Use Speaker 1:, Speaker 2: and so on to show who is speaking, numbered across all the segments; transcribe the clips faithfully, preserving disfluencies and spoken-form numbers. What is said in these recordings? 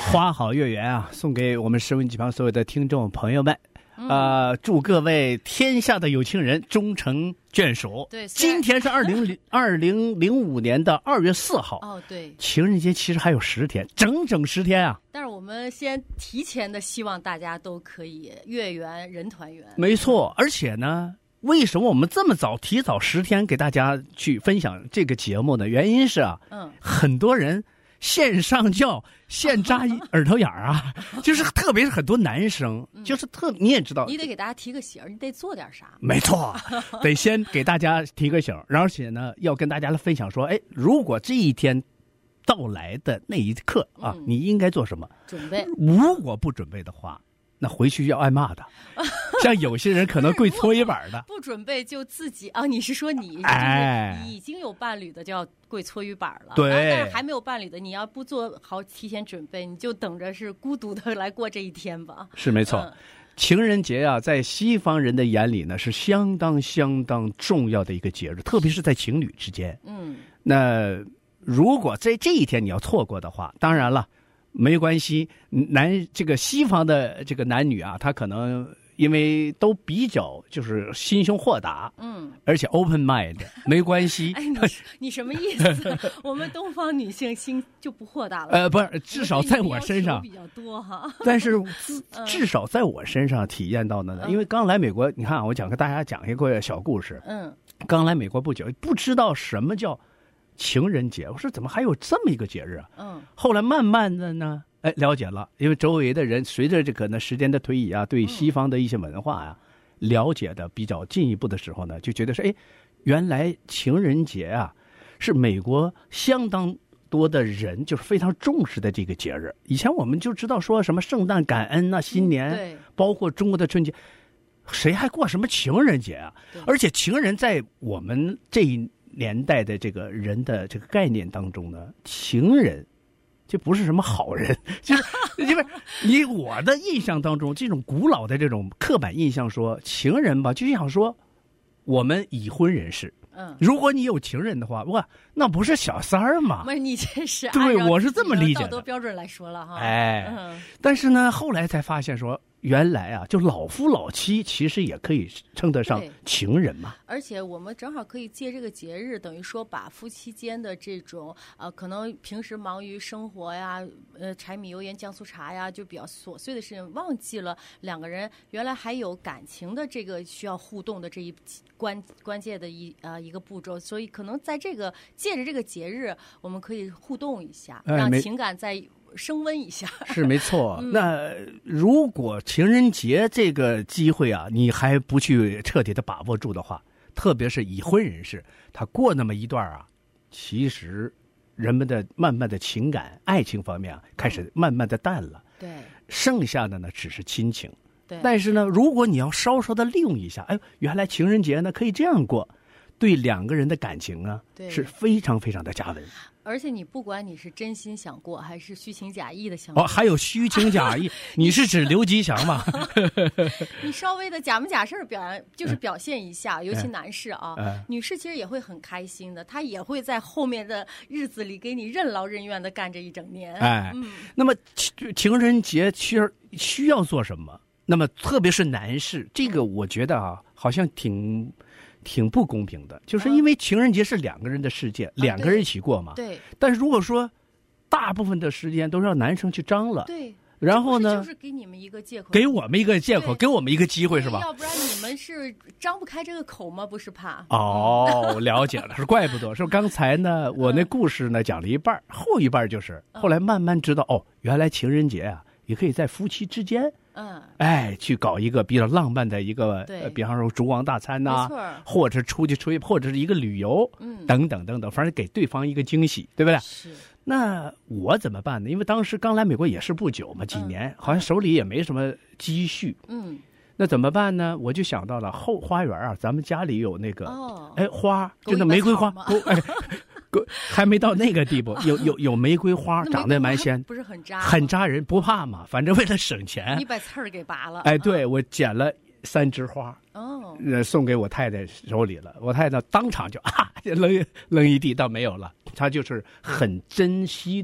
Speaker 1: 花好月圆啊，送给我们收音机旁所有的听众朋友们。呃，祝各位天下的有情人终成眷属。
Speaker 2: 对，
Speaker 1: 今天是二零零二零零五年的二月四号。
Speaker 2: 哦，对，
Speaker 1: 情人节其实还有十天，整整十天啊。
Speaker 2: 但是我们先提前的希望大家都可以月圆人团圆。
Speaker 1: 没错，而且呢，为什么我们这么早提早十天给大家去分享这个节目呢？原因是啊，
Speaker 2: 嗯，
Speaker 1: 很多人现上轿现扎耳朵眼儿啊，就是特别是很多男生，就是特你也知道，
Speaker 2: 你得给大家提个醒，你得做点啥。
Speaker 1: 没错，得先给大家提个醒，而且呢，要跟大家来分享说，哎，如果这一天到来的那一刻啊，
Speaker 2: 嗯、
Speaker 1: 你应该做什么？
Speaker 2: 准备。
Speaker 1: 如果不准备的话，那回去要挨骂的。像有些人可能跪搓衣板的，
Speaker 2: 不, 不准备就自己啊？你是说你，
Speaker 1: 哎，
Speaker 2: 就是你已经有伴侣的就要跪搓衣板了？
Speaker 1: 对，
Speaker 2: 但是还没有伴侣的，你要不做好提前准备，你就等着是孤独的来过这一天吧。
Speaker 1: 是没错。嗯，情人节啊，在西方人的眼里呢，是相当相当重要的一个节日，特别是在情侣之间。
Speaker 2: 嗯，
Speaker 1: 那如果在这一天你要错过的话，当然了，没关系。男这个西方的这个男女啊，他可能因为都比较就是心胸豁达，
Speaker 2: 嗯，
Speaker 1: 而且 open mind， 没关系。
Speaker 2: 哎，你你什么意思？我们东方女性心就不豁达了？
Speaker 1: 呃，不是，至少在我身上
Speaker 2: 比较多哈。
Speaker 1: 但是至少在我身上体验到的呢，嗯、因为刚来美国，你看，我讲跟大家讲一个小故事。
Speaker 2: 嗯，
Speaker 1: 刚来美国不久，不知道什么叫情人节，我说怎么还有这么一个节日啊？
Speaker 2: 嗯，
Speaker 1: 后来慢慢的呢。哎，了解了，因为周围的人随着这个呢时间的推移啊，对西方的一些文化啊、嗯、了解的比较进一步的时候呢，就觉得是哎，原来情人节啊是美国相当多的人就是非常重视的这个节日。以前我们就知道说什么圣诞感恩啊、新年，
Speaker 2: 嗯、对，
Speaker 1: 包括中国的春节，谁还过什么情人节啊？而且情人在我们这一年代的这个人的这个概念当中呢，情人。这不是什么好人，就是因为你我的印象当中，这种古老的这种刻板印象说情人吧，就像说我们已婚人士，
Speaker 2: 嗯，
Speaker 1: 如果你有情人的话，哇，那不是小三儿吗？
Speaker 2: 不是，你这是
Speaker 1: 对，我是这么理解的，
Speaker 2: 道德标准来说了哈。
Speaker 1: 哎，
Speaker 2: 嗯、
Speaker 1: 但是呢，后来才发现说。原来啊，就老夫老妻其实也可以称得上情人嘛。
Speaker 2: 而且我们正好可以借这个节日，等于说把夫妻间的这种呃，可能平时忙于生活呀，呃，柴米油盐酱醋茶呀，就比较琐碎的事情，忘记了两个人原来还有感情的这个需要互动的这一关关键的一呃一个步骤。所以可能在这个借着这个节日，我们可以互动一下，
Speaker 1: 哎、
Speaker 2: 让情感在。升温一下
Speaker 1: 是没错、
Speaker 2: 嗯、
Speaker 1: 那如果情人节这个机会啊你还不去彻底的把握住的话，特别是已婚人士，他过那么一段啊，其实人们的慢慢的情感爱情方面啊开始慢慢的淡了，
Speaker 2: 对，
Speaker 1: 剩下的呢只是亲情。
Speaker 2: 对，
Speaker 1: 但是呢如果你要稍稍的利用一下，哎，原来情人节呢可以这样过，对两个人的感情啊是非常非常的加温。
Speaker 2: 而且你不管你是真心想过还是虚情假意的想过，
Speaker 1: 哦，还有虚情假意，你是指刘吉祥吗？
Speaker 2: 你稍微的假模假式表扬，就是表现一下，尤其男士啊，
Speaker 1: 嗯、
Speaker 2: 女士其实也会很开心的，她也会在后面的日子里给你任劳任怨的干这一整年。
Speaker 1: 哎，
Speaker 2: 嗯、
Speaker 1: 那么情人节其实需要做什么？那么特别是男士，这个我觉得啊，好像挺。挺不公平的，就是因为情人节是两个人的世界，啊、两个人一起过嘛。
Speaker 2: 对。
Speaker 1: 但是如果说大部分的时间都让男生去张了，
Speaker 2: 对。
Speaker 1: 然后呢，
Speaker 2: 就是给你们一个借口，
Speaker 1: 给我们一个借口，给我们一个机会，是吧？
Speaker 2: 要不然你们是张不开这个口吗？不是怕？
Speaker 1: 哦，了解了，是怪不得。是刚才呢，我那故事呢讲了一半，后一半就是后来慢慢知道，哦，原来情人节啊，也可以在夫妻之间。
Speaker 2: 嗯，
Speaker 1: 哎，去搞一个比较浪漫的一个，呃、比方说烛光大餐呐、啊，或者出去出去，或者是一个旅游，
Speaker 2: 嗯，
Speaker 1: 等等等等，反正给对方一个惊喜，对不对？
Speaker 2: 是。
Speaker 1: 那我怎么办呢？因为当时刚来美国也是不久嘛，几年，嗯、好像手里也没什么积蓄，
Speaker 2: 嗯，
Speaker 1: 那怎么办呢？我就想到了后花园啊，咱们家里有那个，
Speaker 2: 哦，
Speaker 1: 哎，花，就那玫瑰花，哎。还没到那个地步，有有有玫瑰花，长得蛮鲜，
Speaker 2: 不是很扎，
Speaker 1: 很扎人，不怕嘛，反正为了省钱，
Speaker 2: 你把刺儿给拔了。
Speaker 1: 哎，对，我剪了三枝花，
Speaker 2: 哦，
Speaker 1: 呃，送给我太太手里了，我太太当场就啊扔扔一地，倒没有了，她就是很珍惜的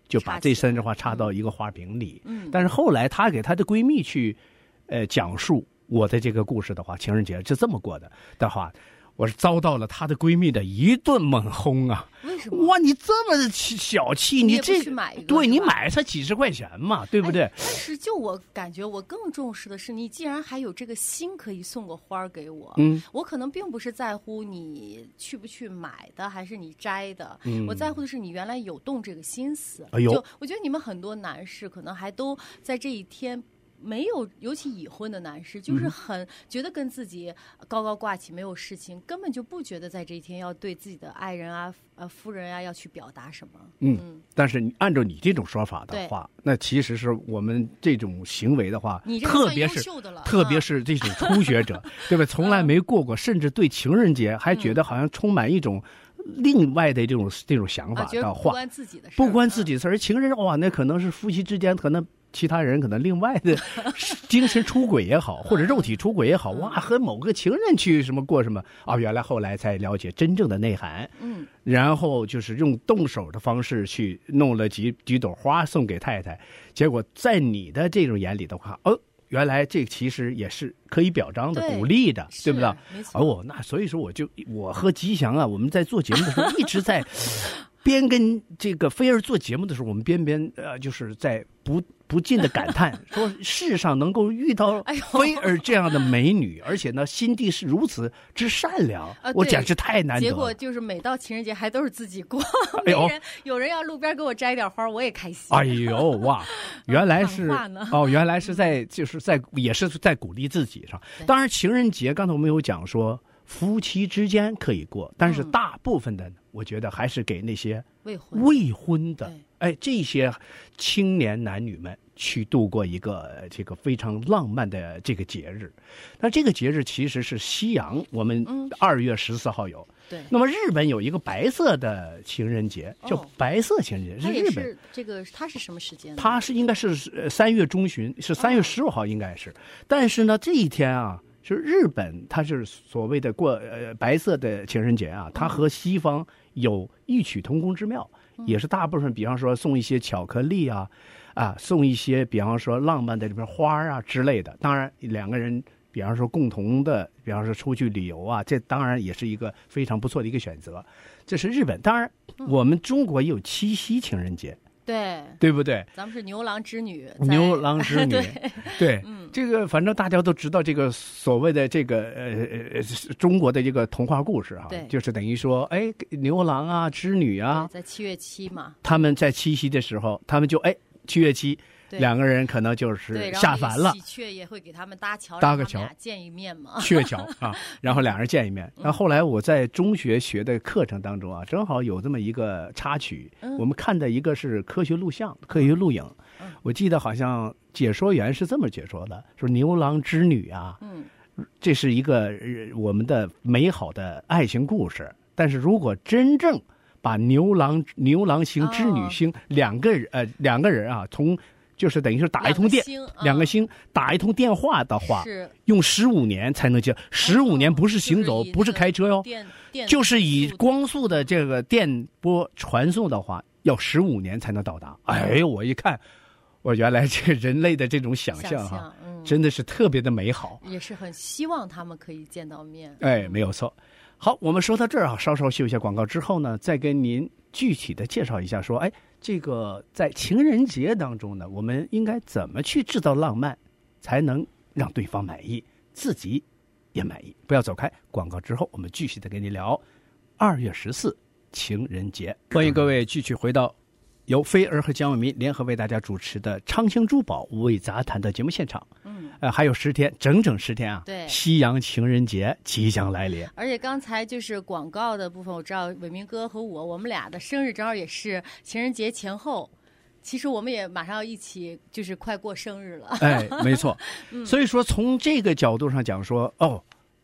Speaker 1: 就把这三枝花插到一个花瓶里。
Speaker 2: 嗯，
Speaker 1: 但是后来她给她的闺蜜去，呃，讲述我的这个故事的话，情人节是这么过的的话，我是遭到了她的闺蜜的一顿猛轰啊！
Speaker 2: 为什么？
Speaker 1: 哇，你这么小气，
Speaker 2: 你
Speaker 1: 这
Speaker 2: 去买一个
Speaker 1: 对你
Speaker 2: 是吧
Speaker 1: 买才几十块钱嘛，对不对？
Speaker 2: 哎但是就我感觉，我更重视的是，你既然还有这个心可以送个花儿给我，
Speaker 1: 嗯，
Speaker 2: 我可能并不是在乎你去不去买的，还是你摘的，
Speaker 1: 嗯
Speaker 2: 我在乎的是你原来有动这个心思。
Speaker 1: 哎呦
Speaker 2: 就我觉得你们很多男士可能还都在这一天。没有，尤其已婚的男士，就是很觉得跟自己高高挂起，没有事情，根本就不觉得在这一天要对自己的爱人啊、呃夫人啊要去表达什么。
Speaker 1: 嗯，
Speaker 2: 嗯
Speaker 1: 但是你按照你这种说法的话，那其实是我们这种行为的话，
Speaker 2: 你这个算优
Speaker 1: 特别是
Speaker 2: 秀的了，
Speaker 1: 特别
Speaker 2: 啊
Speaker 1: 是这种初学者，对吧？从来没过过，甚至对情人节还觉得好像充满一种另外的这种这种想法
Speaker 2: 啊，觉得
Speaker 1: 的话，
Speaker 2: 不关自己的事儿，
Speaker 1: 不关自己的事儿。情人哇，那可能是夫妻之间，可能其他人可能另外的精神出轨也好，或者肉体出轨也好，哇，和某个情人去什么过什么啊？原来后来才了解真正的内涵。
Speaker 2: 嗯，
Speaker 1: 然后就是用动手的方式去弄了几几朵花送给太太，结果在你的这种眼里的话，哦，原来这其实也是可以表彰的、
Speaker 2: 对
Speaker 1: 鼓励的，对不对？
Speaker 2: 没错。
Speaker 1: 哦，那所以说我就我和吉祥啊，我们在做节目的时候一直在边跟这个菲儿做节目的时候，我们边边呃就是在不不禁的感叹，说世上能够遇到
Speaker 2: 哎呦
Speaker 1: 菲儿这样的美女，而且呢心地是如此之善良，
Speaker 2: 啊对
Speaker 1: 我简直太难得了。
Speaker 2: 结果就是每到情人节还都是自己过，
Speaker 1: 哎呦
Speaker 2: 没人有人要路边给我摘点花，我也开心。
Speaker 1: 哎呦哇，原来是
Speaker 2: 喊话呢
Speaker 1: 哦，原来是在就是在也是在鼓励自己上。
Speaker 2: 对
Speaker 1: 当然，情人节刚才我们有讲说夫妻之间可以过，但是大部分的呢，我觉得还是给那些
Speaker 2: 未婚
Speaker 1: 未婚的
Speaker 2: 对，
Speaker 1: 哎，这些青年男女们去度过一个呃这个非常浪漫的这个节日。那这个节日其实是西洋，我们
Speaker 2: 嗯
Speaker 1: 二月十四号有。
Speaker 2: 对，
Speaker 1: 那么日本有一个白色的情人节，叫
Speaker 2: 哦
Speaker 1: 白色情人节，
Speaker 2: 它也
Speaker 1: 是日本。
Speaker 2: 是这个，它是什么时间呢？
Speaker 1: 它是应该是呃三月中旬，是三月十五号应该是，但是呢这一天啊，是日本它是所谓的过呃白色的情人节啊，它和西方有异曲同工之妙，也是大部分比方说送一些巧克力啊，啊送一些比方说浪漫的这边花啊之类的，当然两个人。比方说共同的，比方说出去旅游啊，这当然也是一个非常不错的一个选择。这是日本，当然我们中国也有七夕情人节，
Speaker 2: 对，
Speaker 1: 对不对？
Speaker 2: 咱们是牛郎织女，在
Speaker 1: 牛郎织女，
Speaker 2: 对，
Speaker 1: 对，
Speaker 2: 嗯
Speaker 1: 这个反正大家都知道这个所谓的这个呃呃中国的这个童话故事哈、
Speaker 2: 对
Speaker 1: 就是等于说，哎，牛郎啊、织女啊，
Speaker 2: 在七月七嘛，
Speaker 1: 他们在七夕的时候，他们就哎七月七。
Speaker 2: 对
Speaker 1: 两个人可能就
Speaker 2: 对，
Speaker 1: 是
Speaker 2: 然后
Speaker 1: 下凡了
Speaker 2: 喜，鹊也会给他们搭桥，
Speaker 1: 搭个桥
Speaker 2: 让他们俩见一面嘛。
Speaker 1: 鹊桥啊，然后两人见一面。然后后来我在中学学的课程当中啊，正好有这么一个插曲，
Speaker 2: 嗯
Speaker 1: 我们看的一个是科学录像、科学录影。
Speaker 2: 嗯
Speaker 1: 我记得好像解说员是这么解说的，说牛郎织女啊，
Speaker 2: 嗯，
Speaker 1: 这是一个呃我们的美好的爱情故事。但是如果真正把牛郎牛郎星、织女星两个人呃两个人啊，从就是等于是打一通电，
Speaker 2: 两个星嗯
Speaker 1: 两个星打一通电话的话，
Speaker 2: 是
Speaker 1: 用十五年才能接。十五年不是行走，
Speaker 2: 就是以
Speaker 1: 不是开车哟，
Speaker 2: 电电
Speaker 1: 就是以
Speaker 2: 速度
Speaker 1: 光速的这个电波传送的话，要十五年才能到达。哎，我一看，我原来这人类的这种想象哈、
Speaker 2: 想象嗯
Speaker 1: 真的是特别的美好。
Speaker 2: 也是很希望他们可以见到面。
Speaker 1: 哎，没有错。好，我们说到这儿啊，稍稍休一下广告之后呢，再跟您具体的介绍一下，说，哎，这个在情人节当中呢，我们应该怎么去制造浪漫，才能让对方满意，自己也满意。不要走开，广告之后我们继续的跟您聊二月十四情人节。欢迎各位继续回到由菲儿和姜伟民联合为大家主持的昌兴珠宝五味杂谈的节目现场。
Speaker 2: 嗯，
Speaker 1: 呃，还有十天，整整十天啊！
Speaker 2: 对
Speaker 1: 西洋情人节即将来临。
Speaker 2: 而且刚才就是广告的部分，我知道伟明哥和我，我们俩的生日正好也是情人节前后。其实我们也马上要一起，就是快过生日了。
Speaker 1: 哎，没错。
Speaker 2: 嗯
Speaker 1: 所以说，从这个角度上讲说，哦，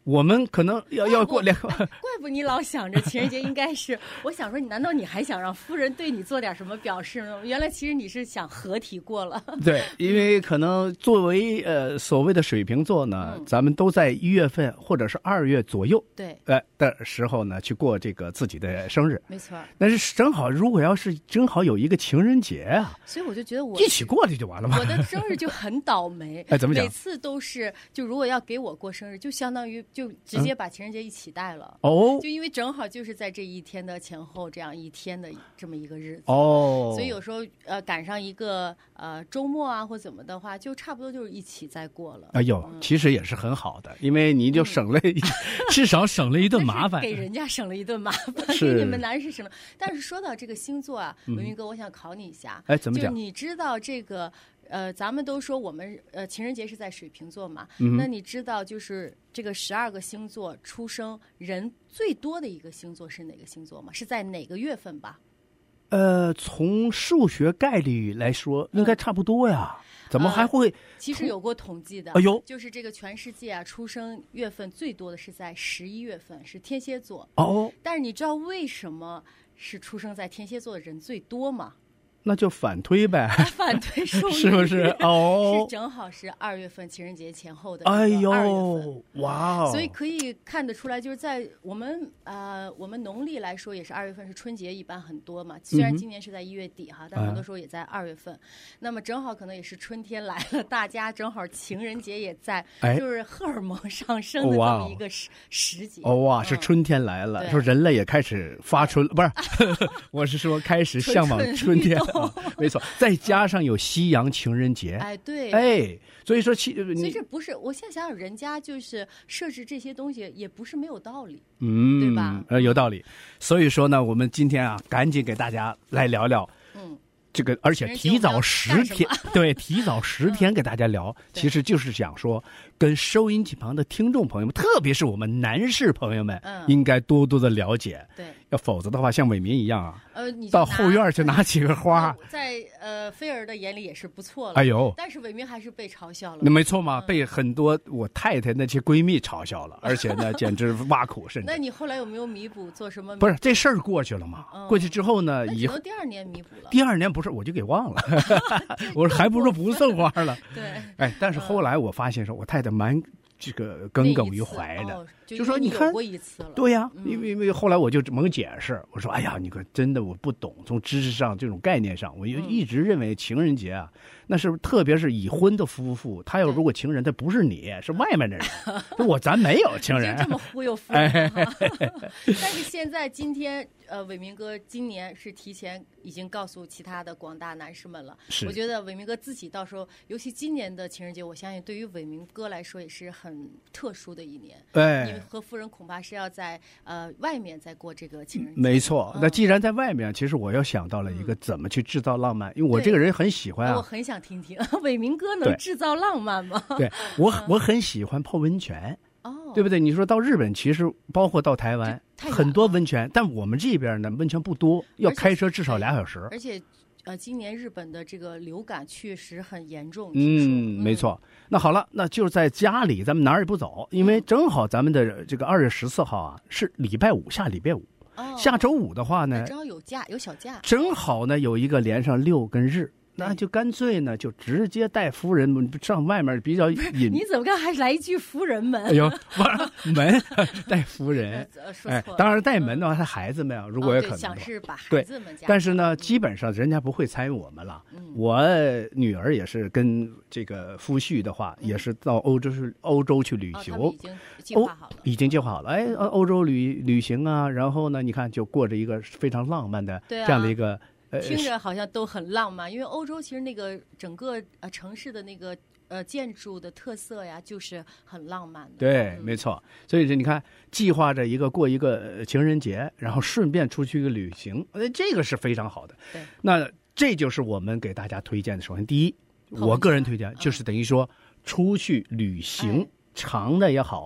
Speaker 1: 我们可能要要过两个，
Speaker 2: 怪不你老想着情人节应该是，我想说，你难道你还想让夫人对你做点什么表示呢？原来其实你是想合体过了。
Speaker 1: 对，因为可能作为呃所谓的水瓶座呢，嗯、咱们都在一月份或者是二月左右，
Speaker 2: 对，
Speaker 1: 呃的时候呢去过这个自己的生日，
Speaker 2: 没错。
Speaker 1: 但是正好，如果要是正好有一个情人节啊，
Speaker 2: 所以我就觉得我
Speaker 1: 一起过去就完了嘛。
Speaker 2: 我的生日就很倒霉，
Speaker 1: 哎，怎么讲？
Speaker 2: 每次都是，就如果要给我过生日，就相当于就直接把情人节一起带了。
Speaker 1: 嗯、哦，
Speaker 2: 就因为正好就是在这一天的前后这样一天的这么一个日子。
Speaker 1: 哦，
Speaker 2: 所以有时候呃赶上一个呃周末啊或怎么的话，就差不多就是一起再过了。
Speaker 1: 哎呦，嗯、其实也是很好的，因为你就省了，嗯、至少省了一顿麻烦，
Speaker 2: 给人家省了一顿麻烦，
Speaker 1: 是
Speaker 2: 给你们男士省了。但是说到这个星座啊，文明哥，我想考你一下。
Speaker 1: 哎，怎么讲？
Speaker 2: 就你知道这个呃，咱们都说我们呃情人节是在水瓶座嘛，
Speaker 1: 嗯、
Speaker 2: 那你知道就是这个十二个星座出生人最多的一个星座是哪个星座吗？是在哪个月份吧？
Speaker 1: 呃，从数学概率来说，应该差不多呀。嗯、怎么还会、呃？
Speaker 2: 其实有过统计的。
Speaker 1: 哎呦，
Speaker 2: 就是这个全世界啊，出生月份最多的是在十一月份，是天蝎座。
Speaker 1: 哦。
Speaker 2: 但是你知道为什么是出生在天蝎座的人最多吗？
Speaker 1: 那就反推呗，
Speaker 2: 反推数
Speaker 1: 是不是？哦，
Speaker 2: 是正好是二月份情人节前后的
Speaker 1: 哎
Speaker 2: 呦，二月份，
Speaker 1: 哇哦！
Speaker 2: 所以可以看得出来，就是在我们呃我们农历来说，也是二月份是春节一般很多嘛。虽然今年是在一月底哈，嗯、但很多时候也在二月份。嗯、那么正好可能也是春天来了，大家正好情人节也在，
Speaker 1: 哎、
Speaker 2: 就是荷尔蒙上升的这么一个时、哦、时节。
Speaker 1: 哦哇，是春天来了，说、嗯、人类也开始发春，不是，我是说开始向往春天。啊、没错，再加上有西洋情人节，
Speaker 2: 哎，对，
Speaker 1: 哎，所以说其，
Speaker 2: 所以这不是，我现在想想，人家就是设置这些东西，也不是没有道理，
Speaker 1: 嗯，
Speaker 2: 对吧？
Speaker 1: 呃，有道理。所以说呢，我们今天啊，赶紧给大家来聊聊，
Speaker 2: 嗯，
Speaker 1: 这个，而且提早十天，对，提早十天给大家聊，嗯、其实就是想说，跟收音机旁的听众朋友们，特别是我们男士朋友们，
Speaker 2: 嗯、
Speaker 1: 应该多多的了解，
Speaker 2: 对，
Speaker 1: 要否则的话，像伟民一样啊。
Speaker 2: 呃，你
Speaker 1: 到后院去拿几个花，
Speaker 2: 在呃菲儿的眼里也是不错了。
Speaker 1: 哎呦，
Speaker 2: 但是伟民还是被嘲笑了。
Speaker 1: 那没错嘛，嗯、被很多我太太那些闺蜜嘲笑了，而且呢，简直挖苦甚至。
Speaker 2: 那你后来有没有弥补？做什么？
Speaker 1: 不是这事儿过去了嘛？嗯、过去之后呢，以后
Speaker 2: 第二年弥补了。
Speaker 1: 第二年不是我就给忘了，我说还不如不送花了。
Speaker 2: 对，
Speaker 1: 哎，但是后来我发现说，我太太蛮这个耿耿于怀的。
Speaker 2: 哦、
Speaker 1: 就说你看，对呀、啊，嗯、因为因为后来我就猛解释，我说哎呀，你看真的我不懂，从知识上这种概念上，我就一直认为情人节啊，那是特别是已婚的夫妇，他要如果情人，他不是你，是外面的人，我咱没有情人，
Speaker 2: 这么忽悠夫人、啊。但是现在今天，呃，伟民哥今年是提前已经告诉其他的广大男士们了。
Speaker 1: 是，
Speaker 2: 我觉得伟民哥自己到时候，尤其今年的情人节，我相信对于伟民哥来说也是很特殊的一年。
Speaker 1: 哎。
Speaker 2: 和夫人恐怕是要在呃外面再过这个情人节。
Speaker 1: 没错，嗯、那既然在外面，其实我又想到了一个怎么去制造浪漫，嗯、因为我这个人很喜欢啊。
Speaker 2: 我很想听听伟民哥能制造浪漫吗？
Speaker 1: 对我我很喜欢泡温泉。
Speaker 2: 哦，
Speaker 1: 对不对？你说到日本，其实包括到台湾，很多温泉，但我们这边呢温泉不多，要开车至少俩小时。
Speaker 2: 而且。呃，今年日本的这个流感确实很严重。
Speaker 1: 嗯，没错。那好了，那就在家里，咱们哪儿也不走，因为正好咱们的这个二月十四号啊是礼拜五，下礼拜五。
Speaker 2: 哦。
Speaker 1: 下周五的话呢，
Speaker 2: 正好有假，有小假。
Speaker 1: 正好呢有一个连上六跟日。那就干脆呢，就直接带夫人上外面比较隐。
Speaker 2: 你怎么刚还来一句夫人们？
Speaker 1: 哎呦，门带夫人，
Speaker 2: 哎，
Speaker 1: 当然带门的话，他孩子们啊，如果有可能，
Speaker 2: 想是把孩子们家。
Speaker 1: 但是呢，基本上人家不会参与我们了。我女儿也是跟这个夫婿的话，也是到欧洲是欧洲去旅游，
Speaker 2: 已经计划好了，
Speaker 1: 已经计划好了。哎，欧洲旅旅行啊，然后呢，你看就过着一个非常浪漫的这样的一个。
Speaker 2: 听着好像都很浪漫，因为欧洲其实那个整个呃城市的那个呃建筑的特色呀，就是很浪漫的。
Speaker 1: 对，
Speaker 2: 嗯、
Speaker 1: 没错。所以你看，计划着一个过一个情人节，然后顺便出去一个旅行，呃，这个是非常好的。
Speaker 2: 对，
Speaker 1: 那这就是我们给大家推荐的。首先，第一，我个人推荐就是等于说出去旅行，
Speaker 2: 嗯、
Speaker 1: 长的也好。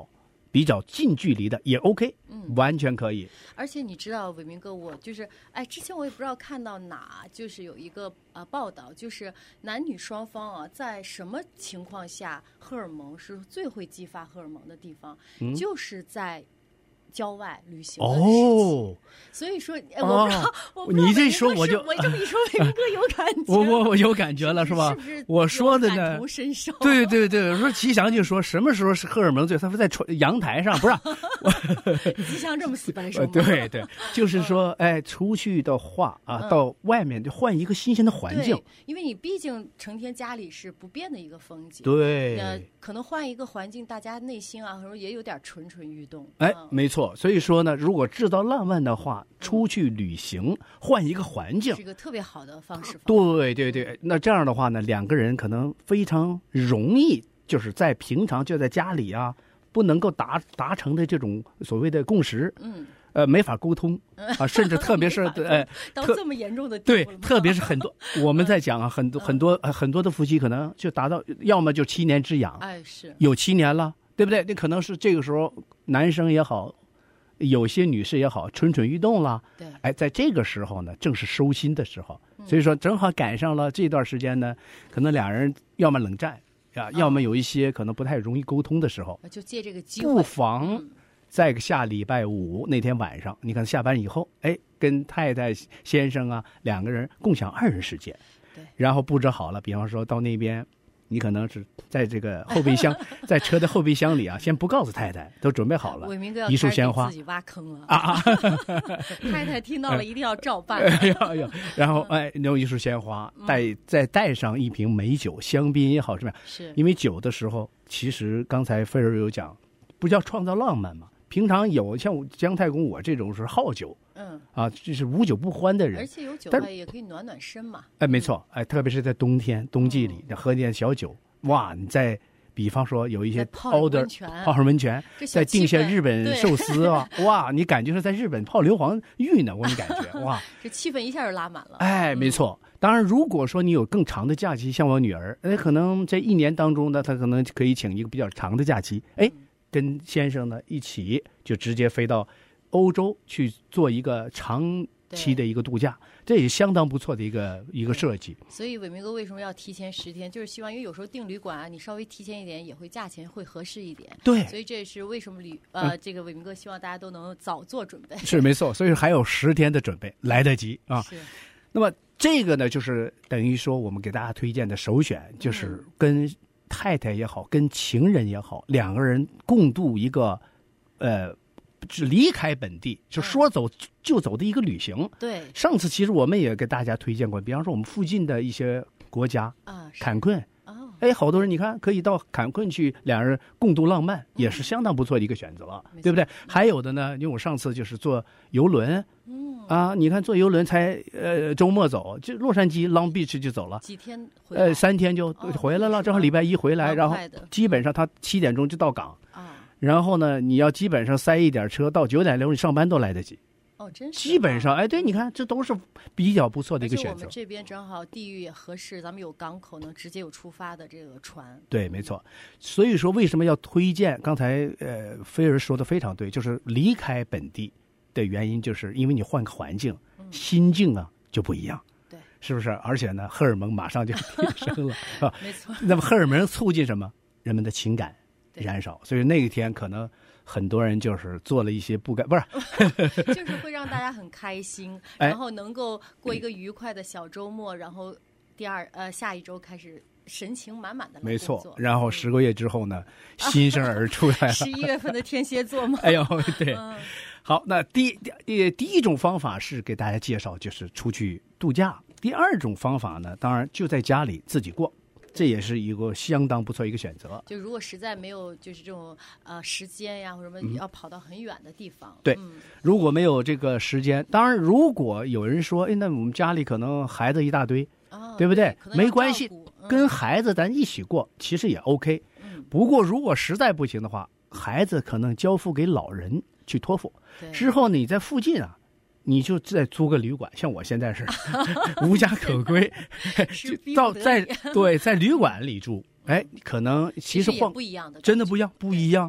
Speaker 1: 比较近距离的也 OK，
Speaker 2: 嗯，
Speaker 1: 完全可以。
Speaker 2: 而且你知道，伟明哥，我就是哎，之前我也不知道看到哪，就是有一个呃报道，就是男女双方啊，在什么情况下荷尔蒙是最会激发荷尔蒙的地方，嗯、就是在郊外旅行的时期。哦，所以说，哎、我不知道，哦、我不知道
Speaker 1: 你这说我就
Speaker 2: 我这么一说，伟明哥有感觉，
Speaker 1: 我我我有感觉了，是吧？
Speaker 2: 是不是
Speaker 1: 我说的呢，
Speaker 2: 感同身受。
Speaker 1: 对对对，我说吉祥就说什么时候是荷尔蒙最？他说在阳台上，不是？
Speaker 2: 吉祥这么死白说吗？
Speaker 1: 对对，就是说，哎，出去的话啊，嗯、到外面就换一个新鲜的环境，
Speaker 2: 因为你毕竟成天家里是不变的一个风景，
Speaker 1: 对，
Speaker 2: 呃，可能换一个环境，大家内心啊，可能也有点蠢蠢欲动。
Speaker 1: 哎，嗯、没错。所以说呢，如果制造浪漫的话，出去旅行，换一个环境，
Speaker 2: 是一个特别好的方式。
Speaker 1: 对对对，那这样的话呢，两个人可能非常容易，就是在平常就在家里啊，不能够达达成的这种所谓的共识，嗯，呃，没法沟通啊，甚至特别是呃，
Speaker 2: 到这么严重的地
Speaker 1: 对，特别是很多我们在讲啊，很多很多很多的夫妻可能就达到，要么就七年之痒，
Speaker 2: 哎，是有
Speaker 1: 七年了，对不对？那可能是这个时候男生也好。有些女士也好，蠢蠢欲动了。
Speaker 2: 对，
Speaker 1: 哎，在这个时候呢，正是收心的时候，嗯、所以说正好赶上了这段时间呢，可能两人要么冷战啊，哦、要么有一些可能不太容易沟通的时候，
Speaker 2: 就借这个机会，
Speaker 1: 不妨在下礼拜五那天晚上，你看下班以后，哎，跟太太先生啊两个人共享二人世界，
Speaker 2: 对，
Speaker 1: 然后布置好了，比方说到那边。你可能是在这个后备箱，在车的后备箱里啊，先不告诉太太，都准备好了。
Speaker 2: 伟明哥要
Speaker 1: 一束鲜花，
Speaker 2: 自己挖坑了
Speaker 1: 啊啊！
Speaker 2: 太太听到了一定要照办。
Speaker 1: 哎呀呀！然后哎，弄一束鲜花，带再带上一瓶美酒，香槟也好，是吧？
Speaker 2: 是。
Speaker 1: 因为酒的时候，其实刚才菲儿有讲，不叫创造浪漫嘛。平常有像姜太公我这种是好酒，嗯啊，就是无酒不欢的人，
Speaker 2: 而且有酒也可以暖暖身嘛。
Speaker 1: 哎，没错，哎，特别是在冬天冬季里，嗯、喝点小酒，哇！你在比方说有一些
Speaker 2: 泡
Speaker 1: 的泡上温泉，再订下日本寿司啊，哇！你感觉是在日本泡硫磺浴呢，我给你感觉哇，
Speaker 2: 这气氛一下就拉满了。
Speaker 1: 哎，没错。当然，如果说你有更长的假期，像我女儿，哎，可能在一年当中呢，她可能可以请一个比较长的假期，哎。嗯跟先生呢一起就直接飞到欧洲去做一个长期的一个度假，这也相当不错的一个一个设计。
Speaker 2: 所以伟明哥为什么要提前十天？就是希望，因为有时候订旅馆啊，你稍微提前一点，也会价钱会合适一点。
Speaker 1: 对，
Speaker 2: 所以这也是为什么旅呃、嗯、这个伟明哥希望大家都能早做准备。
Speaker 1: 是没错，所以还有十天的准备来得及啊。
Speaker 2: 是。
Speaker 1: 那么这个呢，就是等于说我们给大家推荐的首选，就是跟。太太也好，跟情人也好，两个人共度一个，呃，离开本地就说走就走的一个旅行。
Speaker 2: 对，
Speaker 1: 上次其实我们也给大家推荐过，比方说我们附近的一些国家啊，坎昆。哦，哎，好多人你看可以到坎昆去，两人共度浪漫，也是相当不错的一个选择了，嗯、对不对？还有的呢，因为我上次就是坐游轮。嗯啊，你看坐游轮才呃周末走，就洛杉矶 Long Beach 就走了，
Speaker 2: 几天回来？
Speaker 1: 呃，三天就回来了，
Speaker 2: 哦、
Speaker 1: 正好礼拜一回来，然后基本上他七点钟就到港，啊，然后呢，你要基本上塞一点车，到九点钟你上班都来得及。
Speaker 2: 哦，真是。
Speaker 1: 基本上，哎，对，你看这都是比较不错的一个选择。
Speaker 2: 而且我们这边正好地域也合适，咱们有港口，能直接有出发的这个船。
Speaker 1: 对，没错。所以说，为什么要推荐？刚才呃，菲儿说的非常对，就是离开本地。的原因就是因为你换个环境，嗯、心境啊就不一样，
Speaker 2: 对，
Speaker 1: 是不是？而且呢，荷尔蒙马上就提升了，啊，
Speaker 2: 没错。
Speaker 1: 那么荷尔蒙促进什么？人们的情感燃烧，所以那一天可能很多人就是做了一些不该，不
Speaker 2: 是，就是会让大家很开心，然后能够过一个愉快的小周末，然后第二呃下一周开始。神情满满的，
Speaker 1: 没错。然后十个月之后呢，新生儿出来了。
Speaker 2: 十一月份的天蝎座吗？
Speaker 1: 哎呦，对。嗯、好，那第第第一种方法是给大家介绍，就是出去度假。第二种方法呢，当然就在家里自己过，这也是一个相当不错一个选择。
Speaker 2: 就如果实在没有就是这种呃时间呀，或者什么要跑到很远的地方，
Speaker 1: 对，嗯、如果没有这个时间，当然如果有人说，哎，那我们家里可能孩子一大堆。哦、对不对？没关系，嗯、跟孩子咱一起过，其实也 OK。嗯、不过如果实在不行的话，孩子可能交付给老人去托付。之后你在附近啊，你就再租个旅馆，像我现在是无家可归，到在对在旅馆里住，哎，可能其实
Speaker 2: 换不一样的，
Speaker 1: 真的不一样，不一样。